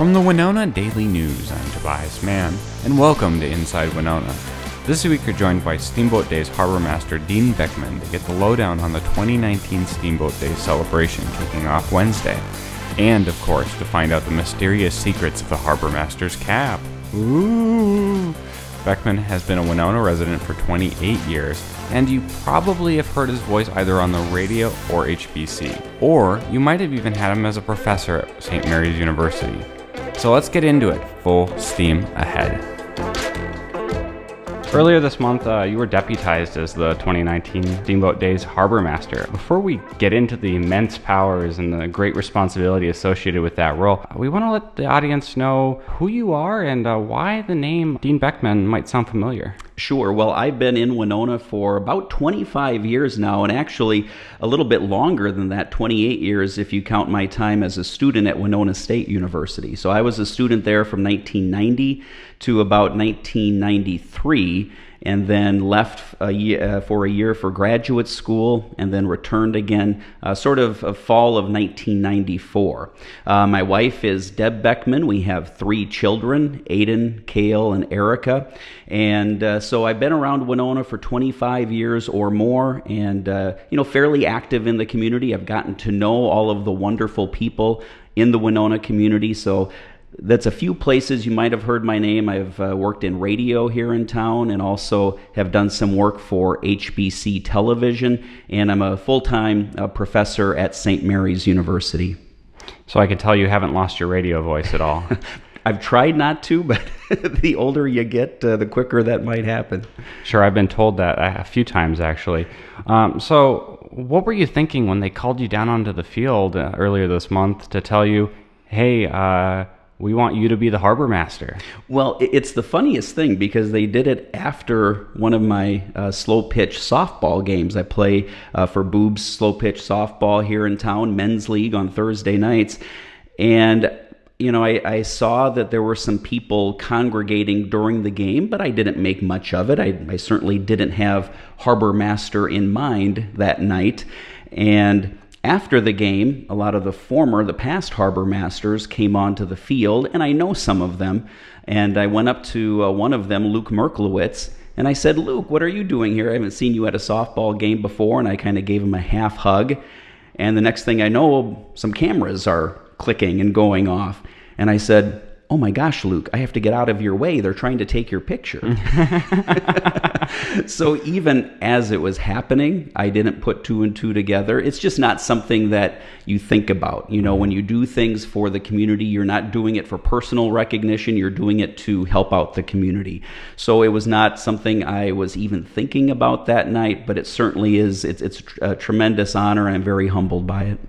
From the Winona Daily News, I'm Tobias Mann, and welcome to Inside Winona. This week you're joined by Steamboat Days Harbor Master Dean Beckman to get the lowdown on the 2019 Steamboat Days celebration kicking off Wednesday. And, of course, to find out the mysterious secrets of the Harbor Master's cap. Ooh! Beckman has been a Winona resident for 28 years, and you probably have heard his voice either on the radio or HBC. Or you might have even had him as a professor at St. Mary's University. So let's get into it, full steam ahead. Earlier this month, you were deputized as the 2019 Steamboat Days Harbor Master. Before we get into the immense powers and the great responsibility associated with that role, we want to let the audience know who you are and why the name Dean Beckman might sound familiar. Sure. Well, I've been in Winona for about 25 years now, and actually a little bit longer than that, 28 years if you count my time as a student at Winona State University. So I was a student there from 1990 to about 1993, and then left for a year for graduate school, and then returned again sort of fall of 1994. My wife is Deb Beckman. We have 3 children, Aiden, Kale, and Erica. And so I've been around Winona for 25 years or more, and fairly active in the community. I've gotten to know all of the wonderful people in the Winona community. So that's a few places you might have heard my name. I've worked in radio here in town, and also have done some work for HBC television, and I'm a full-time professor at St. Mary's University. So I can tell you haven't lost your radio voice at all. I've tried not to, but the older you get, the quicker that might happen. Sure, I've been told that a few times, actually. So what were you thinking when they called you down onto the field earlier this month to tell you, hey, we want you to be the Harbor Master? Well, it's the funniest thing because they did it after one of my slow pitch softball games. I play for Boobs Slow Pitch Softball here in town, men's league on Thursday nights. And I saw that there were some people congregating during the game, but I didn't make much of it. I certainly didn't have Harbor Master in mind that night. And after the game, a lot of the past Harbor Masters came onto the field, and I know some of them. And I went up to one of them, Luke Merklowitz, and I said, "Luke, what are you doing here? I haven't seen you at a softball game before." And I kind of gave him a half hug. And the next thing I know, some cameras are clicking and going off. And I said, "Oh my gosh, Luke, I have to get out of your way. They're trying to take your picture." So even as it was happening, I didn't put 2 and 2 together. It's just not something that you think about. When you do things for the community, you're not doing it for personal recognition. You're doing it to help out the community. So it was not something I was even thinking about that night, but it certainly is. It's a tremendous honor, and I'm very humbled by it.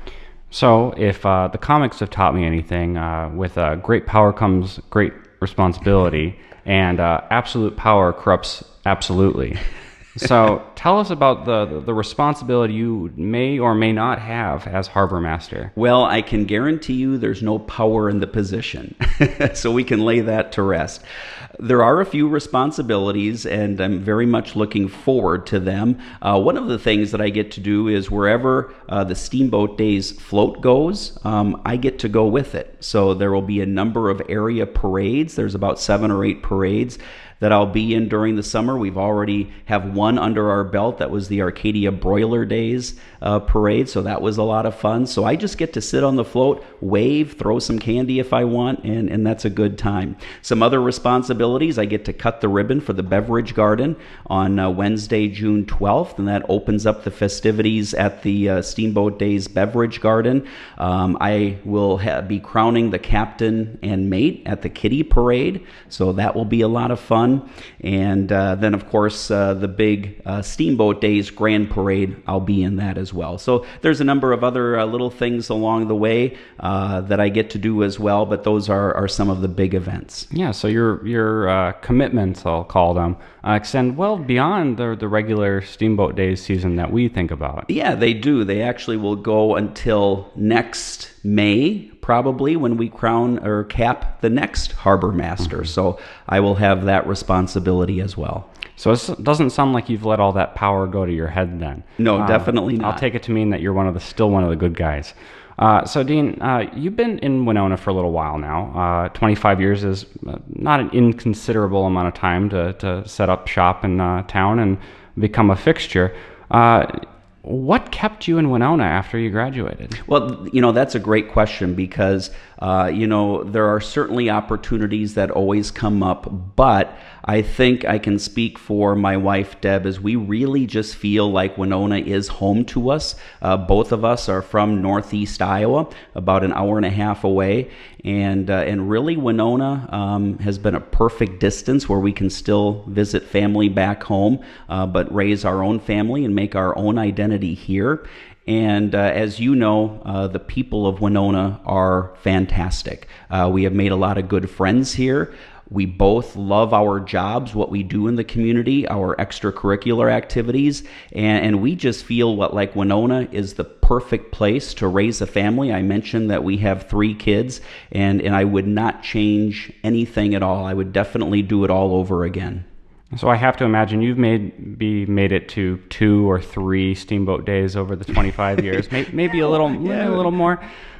So if the comics have taught me anything, with great power comes great responsibility, and absolute power corrupts absolutely. So tell us about the responsibility you may or may not have as Harbor Master. Well, I can guarantee you there's no power in the position, so we can lay that to rest. There are a few responsibilities, and I'm very much looking forward to them. One of the things that I get to do is wherever the Steamboat Days float goes, I get to go with it. So there will be a number of area parades. There's about 7 or 8 parades that I'll be in during the summer. We've already have one under our belt. That was the Arcadia Broiler Days parade, so that was a lot of fun. So I just get to sit on the float, wave, throw some candy if I want, and that's a good time. Some other responsibilities, I get to cut the ribbon for the Beverage Garden on Wednesday, June 12th, and that opens up the festivities at the Steamboat Days Beverage Garden. I will be crowning the captain and mate at the Kitty Parade, so that will be a lot of fun. And then, of course, the big Steamboat Days Grand Parade, I'll be in that as well. So there's a number of other little things along the way that I get to do as well, but those are some of the big events. Yeah, so your commitments, I'll call them, extend well beyond the regular Steamboat Days season that we think about. Yeah, they do. They actually will go until next May, probably, when we crown or cap the next Harbor Master. Mm-hmm. So I will have that responsibility as well. So it doesn't sound like you've let all that power go to your head then. No, definitely not. I'll take it to mean that you're still one of the good guys. So Dean, you've been in Winona for a little while now. 25 years is not an inconsiderable amount of time to set up shop in town and become a fixture. What kept you in Winona after you graduated? Well, that's a great question because, there are certainly opportunities that always come up, but I think I can speak for my wife, Deb, as we really just feel like Winona is home to us. Both of us are from Northeast Iowa, about an hour and a half away, and really Winona has been a perfect distance where we can still visit family back home, but raise our own family and make our own identity here. And as you know, the people of Winona are fantastic. We have made a lot of good friends here. We both love our jobs, what we do in the community, our extracurricular activities, and we just feel like Winona is the perfect place to raise a family. I mentioned that we have 3 kids, and I would not change anything at all. I would definitely do it all over again. So I have to imagine you've made it to 2 or 3 Steamboat days over the 25 years, maybe a little more.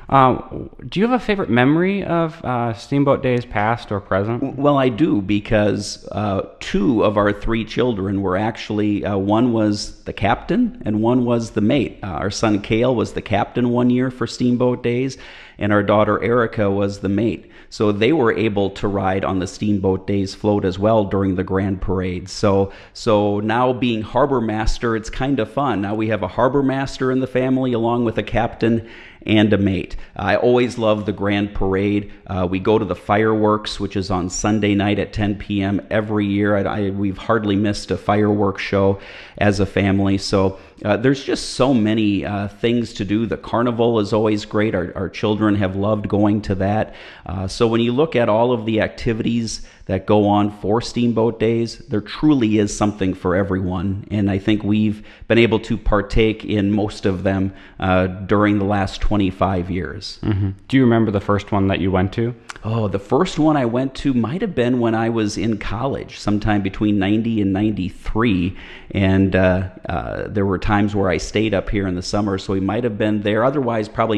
Do you have a favorite memory of Steamboat days past or present? Well, I do, because 2 of our 3 children were actually, one was the captain and one was the mate. Our son Cale was the captain one year for Steamboat days, and our daughter Erica was the mate. So they were able to ride on the Steamboat days float as well during the Grand Parade. So now being harbor master, it's kind of fun. Now we have a harbor master in the family along with a captain and a mate. I always love the Grand Parade. We go to the fireworks, which is on Sunday night at 10 p.m. every year. We've hardly missed a fireworks show as a family. So there's just so many things to do. The carnival is always great. Our children have loved going to that. So when you look at all of the activities that go on for Steamboat days, there truly is something for everyone. And I think we've been able to partake in most of them during the last 25 years. Mm-hmm. Do you remember the first one that you went to? Oh, the first one I went to might have been when I was in college, sometime between 90 and 93. And there were times where I stayed up here in the summer, so we might have been there. Otherwise, probably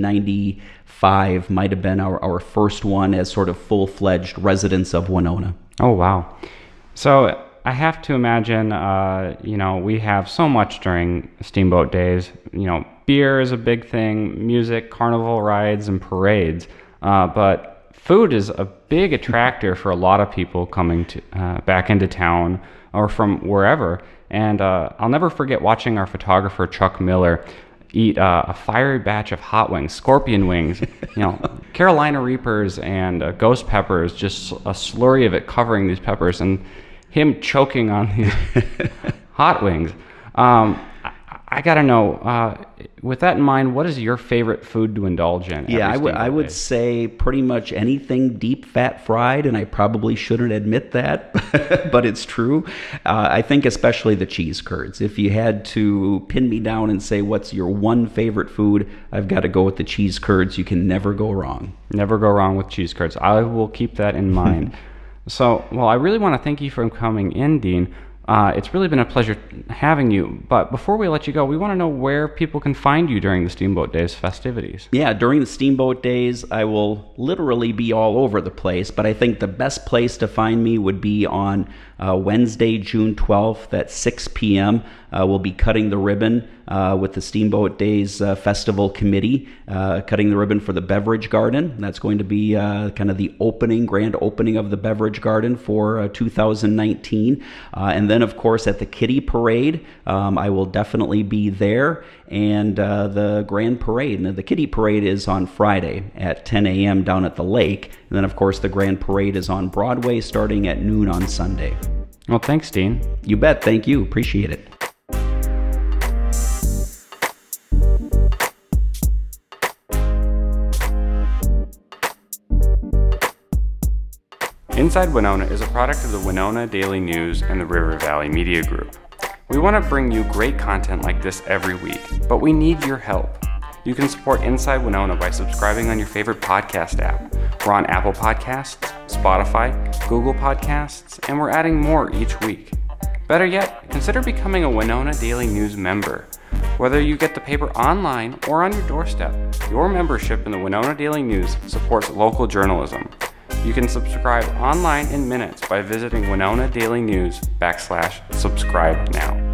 1995 might have been our first one as sort of full-fledged residents of Winona. Oh, wow. So I have to imagine, we have so much during Steamboat days. Beer is a big thing, music, carnival rides, and parades. But food is a big attractor for a lot of people coming to back into town or from wherever. And I'll never forget watching our photographer, Chuck Miller, eat a fiery batch of hot wings, scorpion wings, Carolina Reapers and ghost peppers, just a slurry of it covering these peppers, and him choking on these hot wings. I gotta know, with that in mind, what is your favorite food to indulge in? Yeah, I would say pretty much anything deep fat fried, and I probably shouldn't admit that, but it's true. I think especially the cheese curds. If you had to pin me down and say what's your one favorite food, I've got to go with the cheese curds. You can never go wrong. Never go wrong with cheese curds. I will keep that in mind. So, I really want to thank you for coming in, Dean. It's really been a pleasure having you. But before we let you go, we want to know where people can find you during the Steamboat Days festivities. Yeah, during the Steamboat Days, I will literally be all over the place. But I think the best place to find me would be on Wednesday, June 12th at 6 p.m. We'll be cutting the ribbon with the Steamboat Days Festival Committee, cutting the ribbon for the Beverage Garden. That's going to be kind of the grand opening of the Beverage Garden for 2019. And then, of course, at the Kitty Parade, I will definitely be there. And the Grand Parade. And the Kitty Parade is on Friday at 10 a.m. down at the lake. And then, of course, the Grand Parade is on Broadway starting at noon on Sunday. Well, thanks, Dean. You bet. Thank you. Appreciate it. Inside Winona is a product of the Winona Daily News and the River Valley Media Group. We want to bring you great content like this every week, but we need your help. You can support Inside Winona by subscribing on your favorite podcast app. We're on Apple Podcasts, Spotify, Google Podcasts, and we're adding more each week. Better yet, consider becoming a Winona Daily News member. Whether you get the paper online or on your doorstep, your membership in the Winona Daily News supports local journalism. You can subscribe online in minutes by visiting WinonaDailyNews /subscribe now.